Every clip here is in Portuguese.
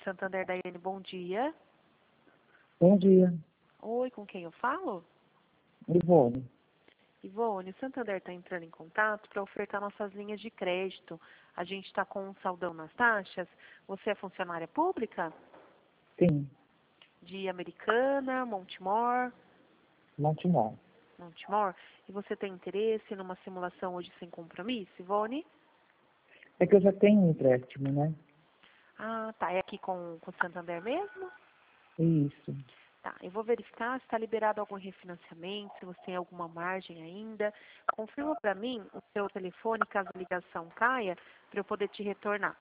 Santander, Daiane, bom dia. Bom dia, Oi, com quem eu falo? Ivone. Ivone, o Santander está entrando em contato para ofertar nossas linhas de crédito. A gente está com um saldão nas taxas. Você é funcionária pública? Sim, De Americana, Montemor? Montemor. Montemor? E você tem interesse numa simulação hoje sem compromisso, Ivone? É que eu já tenho um empréstimo, né? Ah, tá. É aqui com o Santander mesmo? Isso. Tá, eu vou verificar se está liberado algum refinanciamento, se você tem alguma margem ainda. Confirma para mim o seu telefone, caso a ligação caia, para eu poder te retornar.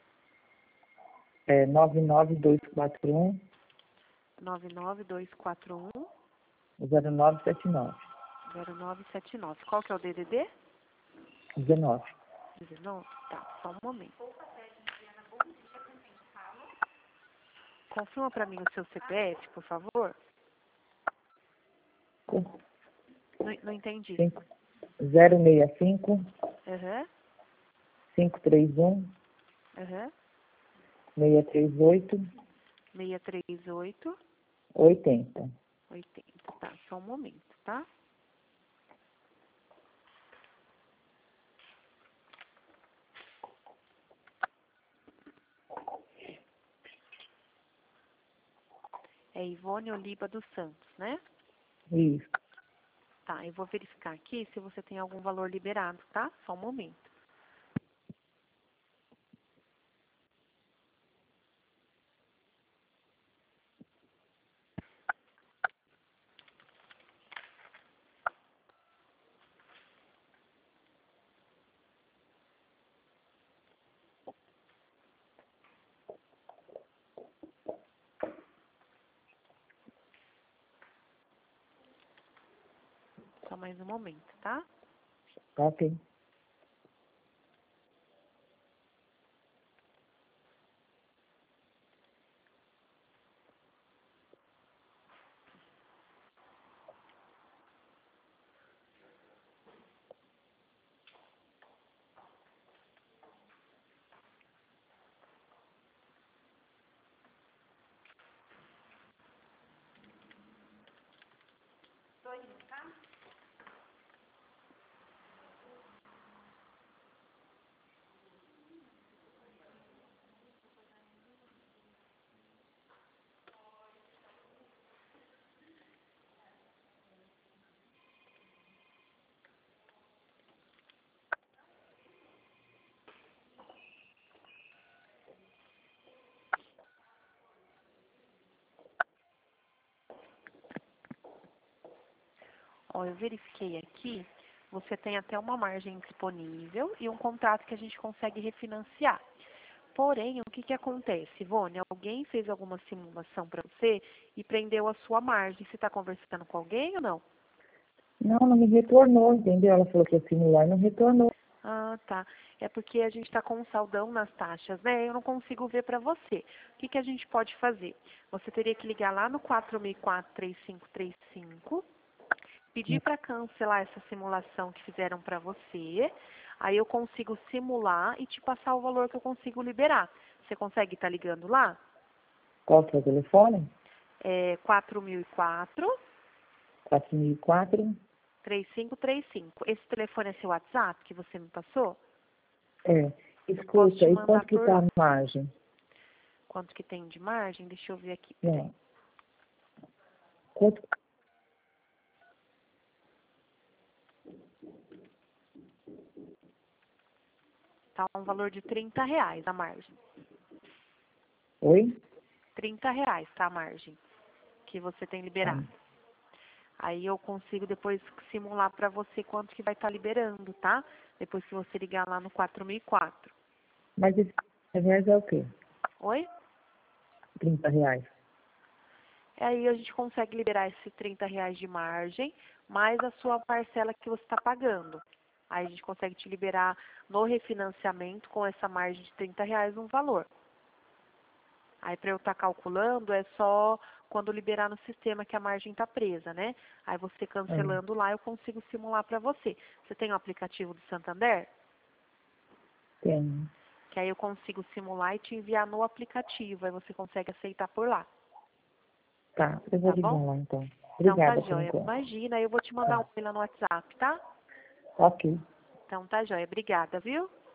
É 99241 99241 0979. 0979. Qual que é o DDD? 19. 19? Tá, só um momento. Confirma para mim o seu CPF, por favor. Não entendi. 065 Aham, 531 aham. 638 638 80. 80. Tá, só um momento, tá? É Ivone Oliba dos Santos, né? Isso. Tá, eu vou verificar aqui se você tem algum valor liberado, tá? Só um momento. Só mais um momento, tá? Tá ok. Ó, eu verifiquei aqui, você tem até uma margem disponível e um contrato que a gente consegue refinanciar. Porém, o que que acontece, Ivone? Alguém fez alguma simulação para você e prendeu a sua margem. Você está conversando com alguém ou não? Não me retornou, entendeu? Ela falou que ia simular e não retornou. Ah, tá. É porque a gente está com um saldão nas taxas, né? Eu não consigo ver para você. O que que a gente pode fazer? Você teria que ligar lá no 4004-3535, pedir para cancelar essa simulação que fizeram para você. Aí eu consigo simular e te passar o valor que eu consigo liberar. Você consegue estar ligando lá? Qual que é o telefone? É 4004 4004. 3535. Esse telefone é seu WhatsApp que você me passou? É. Eu posso Escuta, te e mandar quanto que por tá lá. a margem? Quanto que tem de margem? Deixa eu ver aqui, peraí. Não. Quanto... Tá um valor de R$ 30 a margem. Oi? R$ 30, tá a margem que você tem Ah, liberado. Aí eu consigo depois simular para você quanto que vai estar liberando, tá? Depois que você ligar lá no 4004. mas esse reais é o quê? Oi? R$ 30. Aí a gente consegue liberar esses R$ 30 de margem, mais a sua parcela que você está pagando. Aí a gente consegue te liberar no refinanciamento com essa margem de R$ 30 um valor. Aí para eu estar calculando é só quando liberar no sistema que a margem está presa, né? Aí você Ah, cancelando lá eu consigo simular para você. Você tem o aplicativo do Santander? tem. O que aí eu consigo simular e te enviar no aplicativo, aí você consegue aceitar por lá. Tá, eu vou Tá ligar bom? lá então. Então tá Obrigada por joia. enquanto. Imagina, eu vou te mandar um e-mail lá no WhatsApp, tá? Ok. Então tá joia. Obrigada, viu?